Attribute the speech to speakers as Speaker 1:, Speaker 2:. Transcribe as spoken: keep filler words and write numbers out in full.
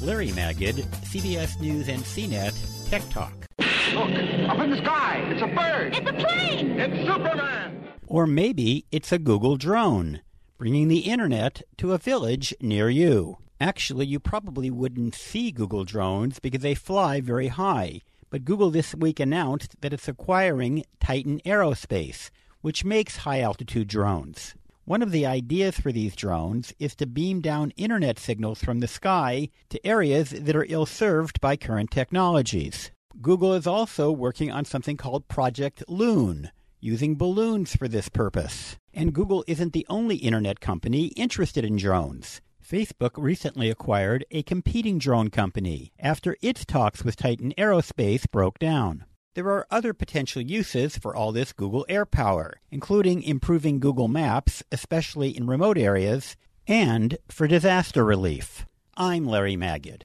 Speaker 1: Larry Magid, C B S News and C net Tech Talk.
Speaker 2: Look, up in the sky, it's a bird.
Speaker 3: It's a plane.
Speaker 2: It's Superman.
Speaker 1: Or maybe it's a Google drone, bringing the internet to a village near you. Actually, you probably wouldn't see Google drones because they fly very high. But Google this week announced that it's acquiring Titan Aerospace, which makes high-altitude drones. One of the ideas for these drones is to beam down internet signals from the sky to areas that are ill-served by current technologies. Google is also working on something called Project Loon, using balloons for this purpose. And Google isn't the only internet company interested in drones. Facebook recently acquired a competing drone company after its talks with Titan Aerospace broke down. There are other potential uses for all this Google Air power, including improving Google Maps, especially in remote areas, and for disaster relief. I'm Larry Magid.